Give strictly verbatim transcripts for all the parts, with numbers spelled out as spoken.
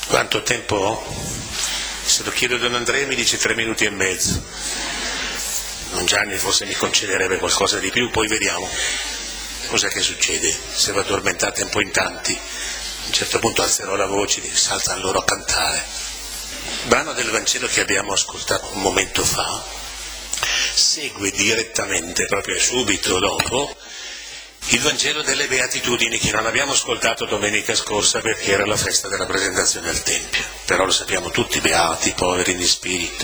Quanto tempo ho? Se lo chiedo a Don Andrea mi dice tre minuti e mezzo. Don Gianni forse mi concederebbe qualcosa di più, poi vediamo cos'è che succede. Se vi addormentate un po' in tanti, a un certo punto alzerò la voce e si alzano loro a cantare. Il brano del Vangelo che abbiamo ascoltato un momento fa segue direttamente, proprio subito dopo, il Vangelo delle Beatitudini, che non abbiamo ascoltato domenica scorsa perché era la festa della presentazione al Tempio. Però lo sappiamo tutti, beati i poveri di spirito,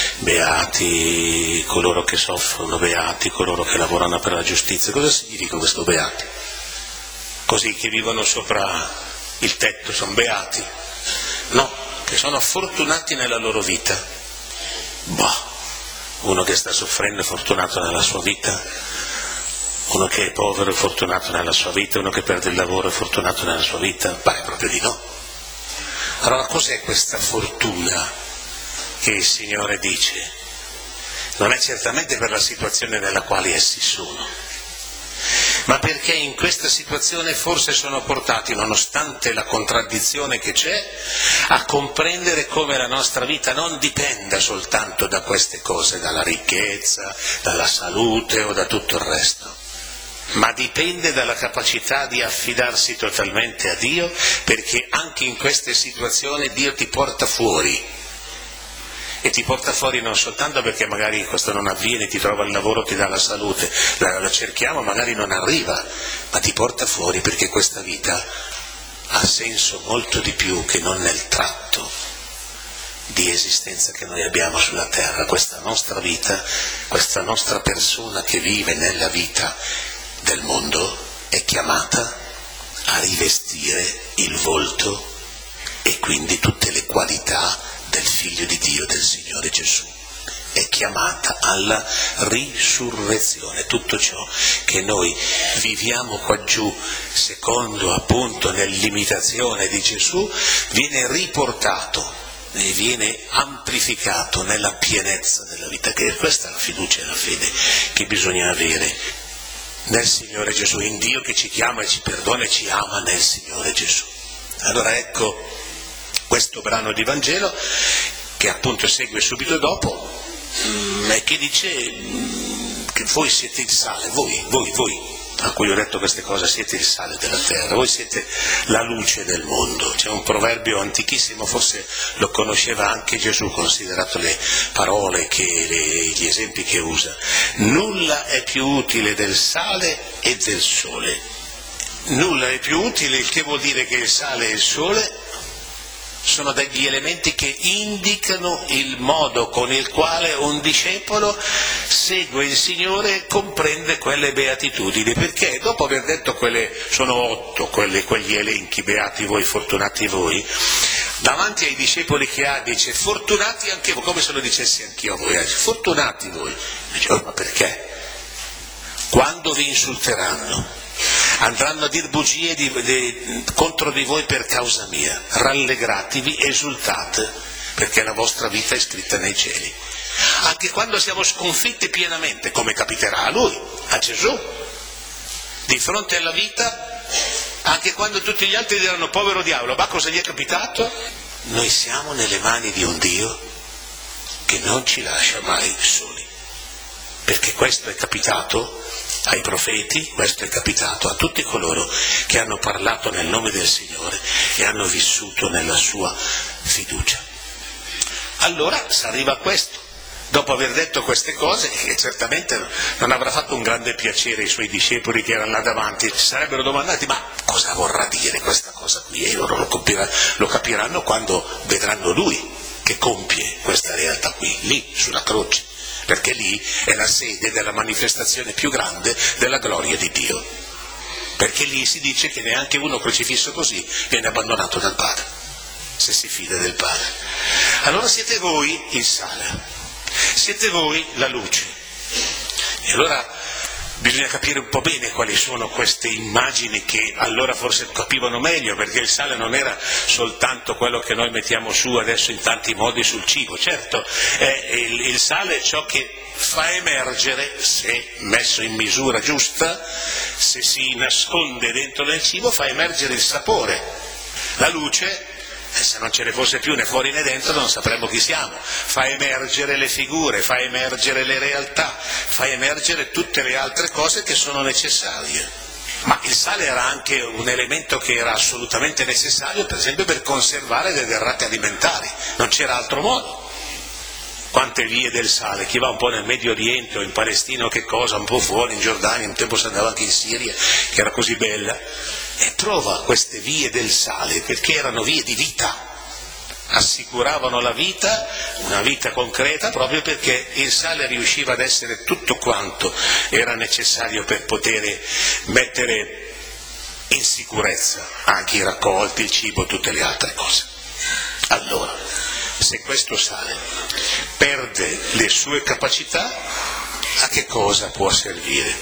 beati coloro che soffrono, beati coloro che lavorano per la giustizia. Cosa significa questo beati? Così che vivono sopra il tetto, sono beati? No, che sono fortunati nella loro vita. Boh, uno che sta soffrendo è fortunato nella sua vita? Uno che è povero è fortunato nella sua vita, uno che perde il lavoro è fortunato nella sua vita? Pare proprio di no. Allora cos'è questa fortuna che il Signore dice? Non è certamente per la situazione nella quale essi sono, ma perché in questa situazione forse sono portati, nonostante la contraddizione che c'è, a comprendere come la nostra vita non dipenda soltanto da queste cose, dalla ricchezza, dalla salute o da tutto il resto, ma dipende dalla capacità di affidarsi totalmente a Dio, perché anche in queste situazioni Dio ti porta fuori. E ti porta fuori non soltanto perché magari questo non avviene, ti trova il lavoro, ti dà la salute, la, la cerchiamo, magari non arriva, ma ti porta fuori perché questa vita ha senso molto di più che non nel tratto di esistenza che noi abbiamo sulla terra. Questa nostra vita, questa nostra persona che vive nella vita del mondo è chiamata a rivestire il volto e quindi tutte le qualità del Figlio di Dio, del Signore Gesù. È chiamata alla risurrezione. Tutto ciò che noi viviamo qua giù, secondo appunto nell'imitazione di Gesù, viene riportato e viene amplificato nella pienezza della vita, che questa è la fiducia e la fede che bisogna avere nel Signore Gesù, in Dio che ci chiama e ci perdona e ci ama nel Signore Gesù. Allora ecco questo brano di Vangelo che appunto segue subito dopo e che dice che voi siete il sale, voi, voi, voi a cui ho detto queste cose, siete il sale della terra, voi siete la luce del mondo. C'è un proverbio antichissimo, forse lo conosceva anche Gesù, considerato le parole, che, le, gli esempi che usa. Nulla è più utile del sale e del sole. Nulla è più utile, il che vuol dire che il sale e il sole sono degli elementi che indicano il modo con il quale un discepolo segue il Signore e comprende quelle beatitudini, perché dopo aver detto quelle, sono otto quelle, quegli elenchi, beati voi, fortunati voi, davanti ai discepoli che ha dice fortunati anche voi, come se lo dicessi anch'io a voi, dice, fortunati voi. Dice, oh, ma perché? Quando vi insulteranno, andranno a dir bugie di, di, contro di voi per causa mia, rallegratevi, esultate, perché la vostra vita è scritta nei cieli. Anche quando siamo sconfitti pienamente, come capiterà a lui, a Gesù, di fronte alla vita, anche quando tutti gli altri diranno povero diavolo, ma cosa gli è capitato? Noi siamo nelle mani di un Dio che non ci lascia mai soli, perché questo è capitato ai profeti, questo è capitato a tutti coloro che hanno parlato nel nome del Signore e hanno vissuto nella sua fiducia. Allora si arriva a questo, dopo aver detto queste cose, che certamente non avrà fatto un grande piacere ai suoi discepoli che erano là davanti, si sarebbero domandati ma cosa vorrà dire questa cosa qui, e loro lo, compirà, lo capiranno quando vedranno lui che compie questa realtà qui, lì sulla croce, perché lì è la sede della manifestazione più grande della gloria di Dio, perché lì si dice che neanche uno crocifisso così viene abbandonato dal Padre, se si fida del Padre. Allora siete voi il sale, siete voi la luce, e allora bisogna capire un po' bene quali sono queste immagini che allora forse capivano meglio, perché il sale non era soltanto quello che noi mettiamo su adesso in tanti modi sul cibo, certo, è il, il sale è ciò che fa emergere, se messo in misura giusta, se si nasconde dentro nel cibo, fa emergere il sapore. La luce E se non ce ne fosse più né fuori né dentro non sapremmo chi siamo. Fa emergere le figure, fa emergere le realtà, fa emergere tutte le altre cose che sono necessarie. Ma il sale era anche un elemento che era assolutamente necessario, per esempio, per conservare le derrate alimentari. Non c'era altro modo. Quante vie del sale, chi va un po' nel Medio Oriente o in Palestina o che cosa, un po' fuori, in Giordania, un tempo si andava anche in Siria, che era così bella, e trova queste vie del sale, perché erano vie di vita, assicuravano la vita, una vita concreta, proprio perché il sale riusciva ad essere tutto quanto era necessario per poter mettere in sicurezza anche i raccolti, il cibo, tutte le altre cose. Allora, se questo sale perde le sue capacità, a che cosa può servire?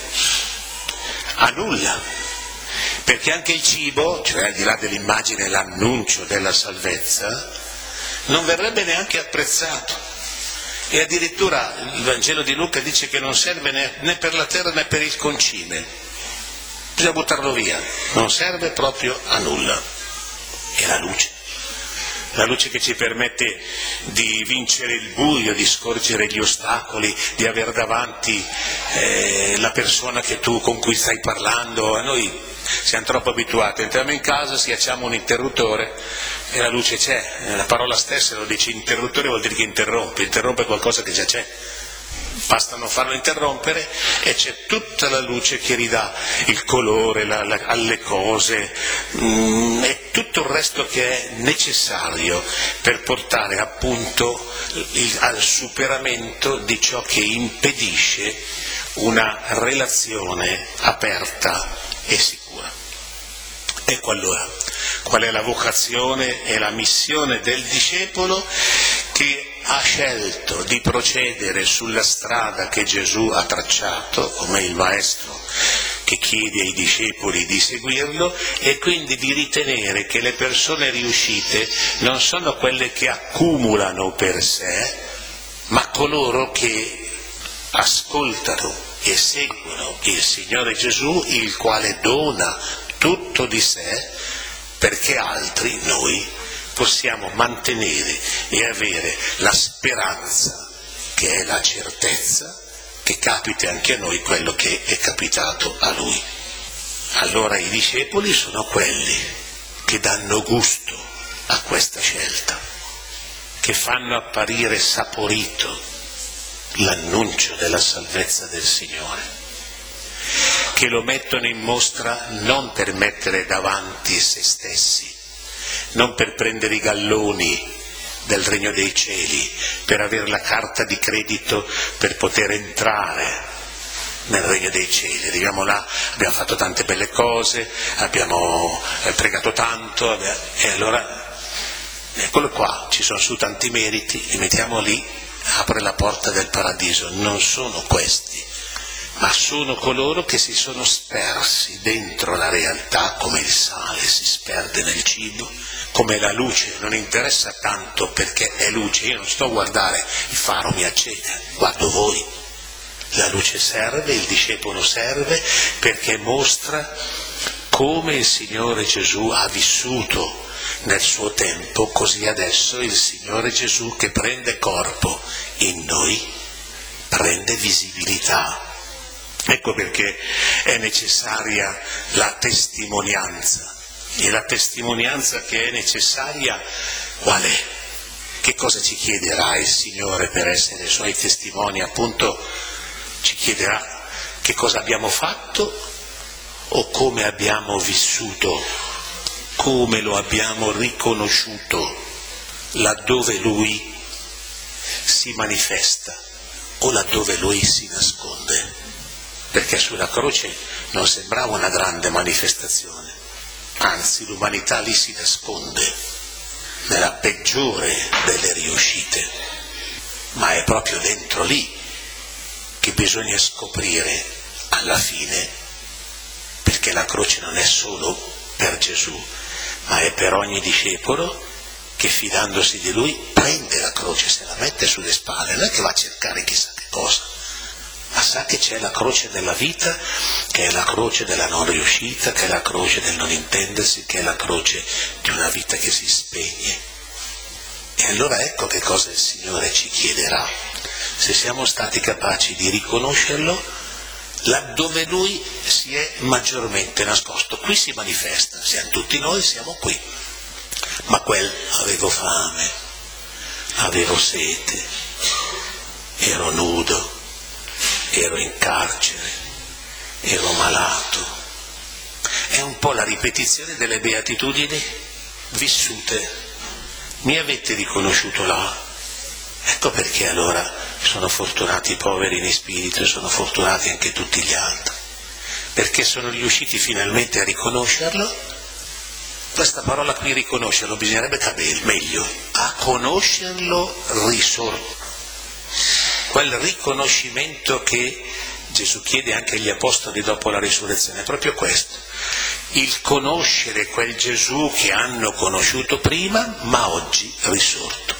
A nulla, perché anche il cibo, cioè al di là dell'immagine, l'annuncio della salvezza, non verrebbe neanche apprezzato. E addirittura il Vangelo di Luca dice che non serve né, né per la terra né per il concime, bisogna buttarlo via, non serve proprio a nulla. E la luce. La luce che ci permette di vincere il buio, di scorgere gli ostacoli, di avere davanti eh, la persona che tu, con cui stai parlando. A noi siamo troppo abituati, entriamo in casa, schiacciamo un interruttore e la luce c'è. La parola stessa lo dice, interruttore vuol dire che interrompe, interrompe qualcosa che già c'è. Basta non farlo interrompere e c'è tutta la luce che ridà il colore la, la, alle cose mh, e tutto il resto che è necessario per portare appunto il, al superamento di ciò che impedisce una relazione aperta e sicura. Ecco allora qual è la vocazione e la missione del discepolo che ha scelto di procedere sulla strada che Gesù ha tracciato, come il Maestro che chiede ai discepoli di seguirlo, e quindi di ritenere che le persone riuscite non sono quelle che accumulano per sé, ma coloro che ascoltano e seguono il Signore Gesù, il quale dona tutto di sé perché altri, noi, possiamo mantenere e avere la speranza, che è la certezza, che capiti anche a noi quello che è capitato a Lui. Allora i discepoli sono quelli che danno gusto a questa scelta, che fanno apparire saporito l'annuncio della salvezza del Signore, che lo mettono in mostra non per mettere davanti se stessi, non per prendere i galloni del regno dei cieli, per avere la carta di credito per poter entrare nel regno dei cieli. Arriviamo là, abbiamo fatto tante belle cose, abbiamo pregato tanto, e allora eccolo qua, ci sono su tanti meriti, li mettiamo lì, apre la porta del paradiso. Non sono questi, ma sono coloro che si sono spersi dentro la realtà, come il sale si sperde nel cibo, come la luce. Non interessa tanto perché è luce, io non sto a guardare il faro mi accende, guardo voi. La luce serve, il discepolo serve perché mostra come il Signore Gesù ha vissuto nel suo tempo, così adesso il Signore Gesù, che prende corpo in noi, prende visibilità. Ecco perché è necessaria la testimonianza. E la testimonianza che è necessaria qual è? Che cosa ci chiederà il Signore per essere i Suoi testimoni? Appunto ci chiederà che cosa abbiamo fatto o come abbiamo vissuto, come lo abbiamo riconosciuto laddove Lui si manifesta o laddove Lui si nasconde. Perché sulla croce non sembrava una grande manifestazione, anzi l'umanità lì si nasconde nella peggiore delle riuscite, ma è proprio dentro lì che bisogna scoprire alla fine, perché la croce non è solo per Gesù, ma è per ogni discepolo che, fidandosi di Lui, prende la croce, se la mette sulle spalle, non è che va a cercare chissà che cosa, ma sa che c'è la croce della vita, che è la croce della non riuscita, che è la croce del non intendersi, che è la croce di una vita che si spegne. E allora ecco che cosa il Signore ci chiederà, se siamo stati capaci di riconoscerlo laddove Lui si è maggiormente nascosto. Qui si manifesta, siamo tutti noi, siamo qui. Ma quel avevo fame, avevo sete, ero nudo, ero in carcere, ero malato. È un po' la ripetizione delle beatitudini vissute. Mi avete riconosciuto là? Ecco perché allora sono fortunati i poveri in spirito e sono fortunati anche tutti gli altri, perché sono riusciti finalmente a riconoscerlo. Questa parola qui, riconoscerlo, bisognerebbe capire meglio, a conoscerlo risorto. Quel riconoscimento che Gesù chiede anche agli apostoli dopo la risurrezione è proprio questo, il conoscere quel Gesù che hanno conosciuto prima, ma oggi risorto,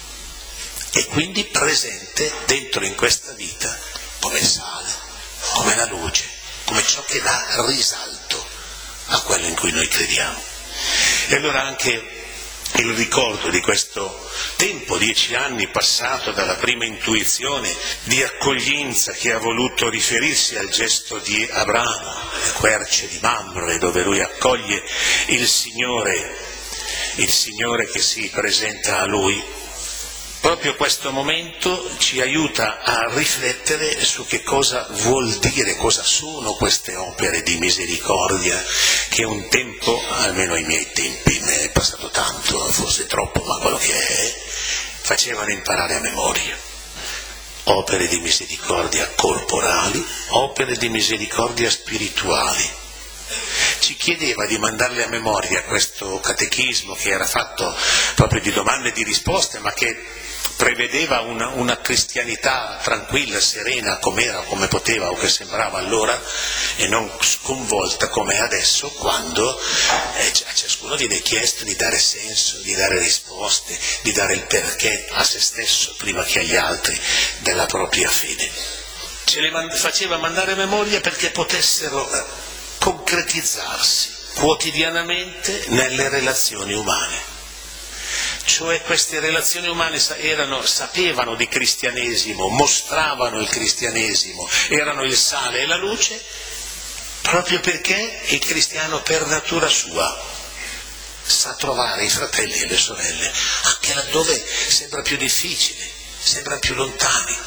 e quindi presente dentro in questa vita come sale, come la luce, come ciò che dà risalto a quello in cui noi crediamo. E allora anche il ricordo di questo tempo, dieci anni passato dalla prima intuizione di accoglienza che ha voluto riferirsi al gesto di Abramo, le querce di Mamre, dove lui accoglie il Signore, il Signore che si presenta a lui. Proprio questo momento ci aiuta a riflettere su che cosa vuol dire, cosa sono queste opere di misericordia che un tempo, almeno ai miei tempi, ne è passato tanto, forse troppo, ma quello che è, facevano imparare a memoria. Opere di misericordia corporali, opere di misericordia spirituali. Ci chiedeva di mandarle a memoria questo catechismo che era fatto proprio di domande e di risposte, ma che prevedeva una, una cristianità tranquilla, serena, com'era, come poteva o che sembrava allora, e non sconvolta come è adesso, quando eh, a ciascuno viene chiesto di dare senso, di dare risposte, di dare il perché a se stesso prima che agli altri della propria fede. Ce le mand- faceva mandare a memoria perché potessero concretizzarsi quotidianamente nelle relazioni umane. Cioè queste relazioni umane erano, sapevano di cristianesimo, mostravano il cristianesimo, erano il sale e la luce, proprio perché il cristiano per natura sua sa trovare i fratelli e le sorelle, anche laddove sembra più difficile, sembra più lontani,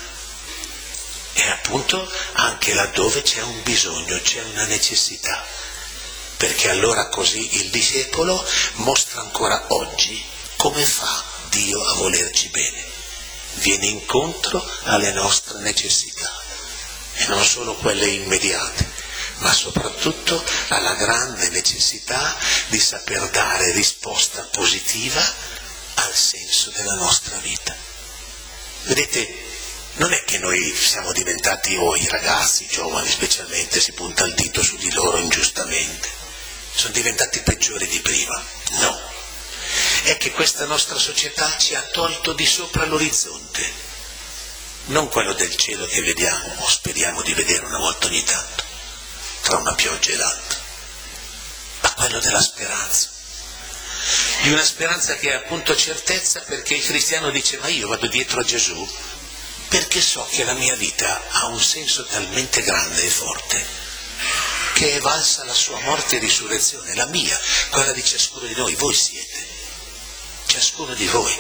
e appunto anche laddove c'è un bisogno, c'è una necessità, perché allora così il discepolo mostra ancora oggi come fa Dio a volerci bene? Viene incontro alle nostre necessità, e non solo quelle immediate, ma soprattutto alla grande necessità di saper dare risposta positiva al senso della nostra vita. Vedete, non è che noi siamo diventati, o i ragazzi, i giovani specialmente, si punta il dito su di loro ingiustamente, sono diventati peggiori di prima, no. È che questa nostra società ci ha tolto di sopra l'orizzonte, non quello del cielo che vediamo o speriamo di vedere una volta ogni tanto, tra una pioggia e l'altra, ma quello della speranza, di una speranza che è appunto certezza, perché il cristiano dice: ma io vado dietro a Gesù perché so che la mia vita ha un senso talmente grande e forte che è valsa la sua morte e risurrezione, la mia, quella di ciascuno di noi. Voi siete ciascuno di voi.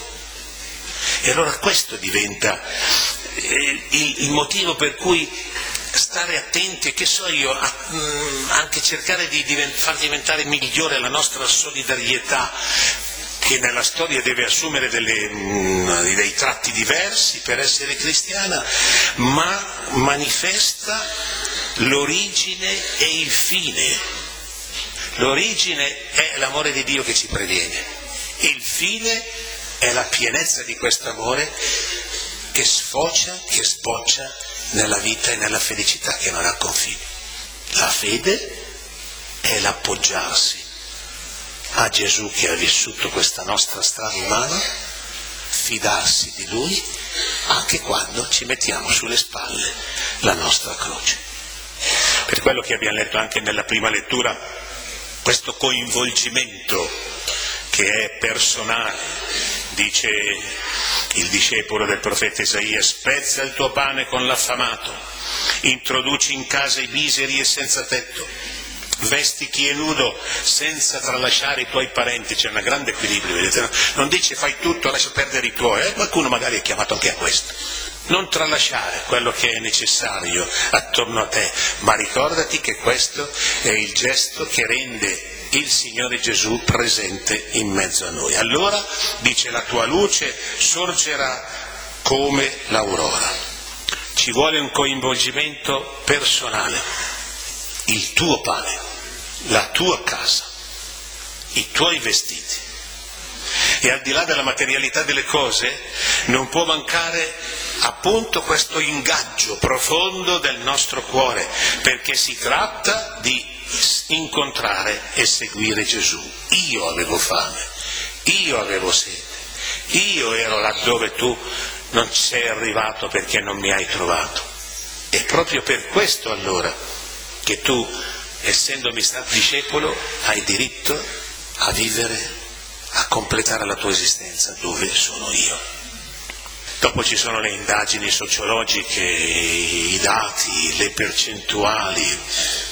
E allora questo diventa eh, il, il motivo per cui stare attenti, che so io, a, mh, anche cercare di divent- far diventare migliore la nostra solidarietà, che nella storia deve assumere delle, mh, dei tratti diversi per essere cristiana, ma manifesta l'origine e il fine. L'origine è l'amore di Dio che ci previene. Il fine è la pienezza di questo amore che sfocia, che sboccia nella vita e nella felicità che non ha confini. La fede è l'appoggiarsi a Gesù che ha vissuto questa nostra strada umana, fidarsi di Lui anche quando ci mettiamo sulle spalle la nostra croce. Per quello che abbiamo letto anche nella prima lettura, questo coinvolgimento che è personale, dice il discepolo del profeta Isaia, spezza il tuo pane con l'affamato, introduci in casa i miseri e senza tetto, vesti chi è nudo senza tralasciare i tuoi parenti. C'è un grande equilibrio, vedete? Non dice fai tutto, lascia perdere i tuoi, eh? Qualcuno magari è chiamato anche a questo. Non tralasciare quello che è necessario attorno a te, ma ricordati che questo è il gesto che rende il Signore Gesù presente in mezzo a noi. Allora, dice, la tua luce sorgerà come l'aurora. Ci vuole un coinvolgimento personale, il tuo pane, la tua casa, i tuoi vestiti. E al di là della materialità delle cose non può mancare appunto questo ingaggio profondo del nostro cuore, perché si tratta di incontrare e seguire Gesù. Io avevo fame, io avevo sete, io ero laddove tu non sei arrivato perché non mi hai trovato. E proprio per questo allora che tu, essendomi stato discepolo, hai diritto a vivere, a completare la tua esistenza dove sono io. Dopo ci sono le indagini sociologiche, i dati, le percentuali.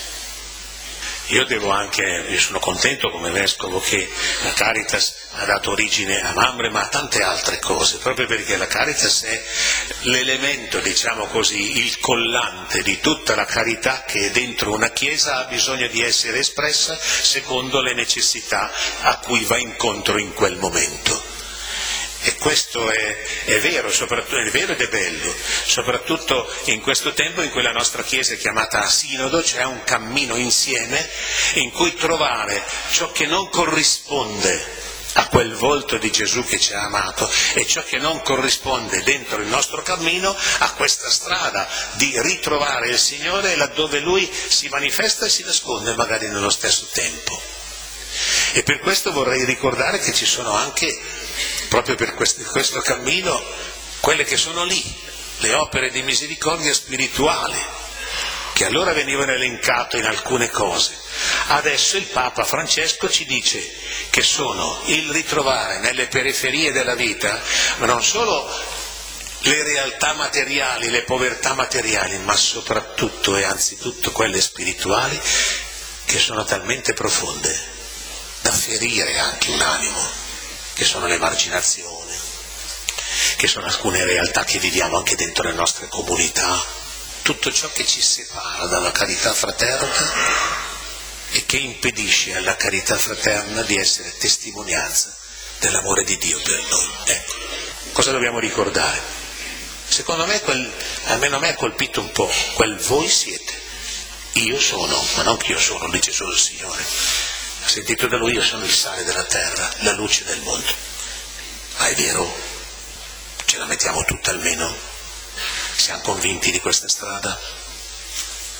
Io devo anche, io sono contento come vescovo che la Caritas ha dato origine a Mamre, ma a tante altre cose, proprio perché la Caritas è l'elemento, diciamo così, il collante di tutta la carità che dentro una Chiesa ha bisogno di essere espressa secondo le necessità a cui va incontro in quel momento. E questo è, è vero, soprattutto, è vero ed è bello, soprattutto in questo tempo in cui la nostra Chiesa è chiamata a sinodo, cioè un cammino insieme in cui trovare ciò che non corrisponde a quel volto di Gesù che ci ha amato e ciò che non corrisponde dentro il nostro cammino a questa strada di ritrovare il Signore laddove Lui si manifesta e si nasconde magari nello stesso tempo. E per questo vorrei ricordare che ci sono anche, proprio per questo, questo cammino, quelle che sono lì, le opere di misericordia spirituale, che allora venivano elencate in alcune cose. Adesso il Papa Francesco ci dice che sono il ritrovare nelle periferie della vita, ma non solo le realtà materiali, le povertà materiali, ma soprattutto e anzitutto quelle spirituali che sono talmente profonde da ferire anche un animo, che sono l'emarginazione, che sono alcune realtà che viviamo anche dentro le nostre comunità, tutto ciò che ci separa dalla carità fraterna e che impedisce alla carità fraterna di essere testimonianza dell'amore di Dio per noi. Ecco, cosa dobbiamo ricordare? Secondo me, quel, almeno a me ha colpito un po', quel voi siete, io sono, ma non che io sono, dice solo il Signore. Ha sentito da Lui, io sono il sale della terra, la luce del mondo. Ma è vero? Ce la mettiamo tutta almeno? Siamo convinti di questa strada?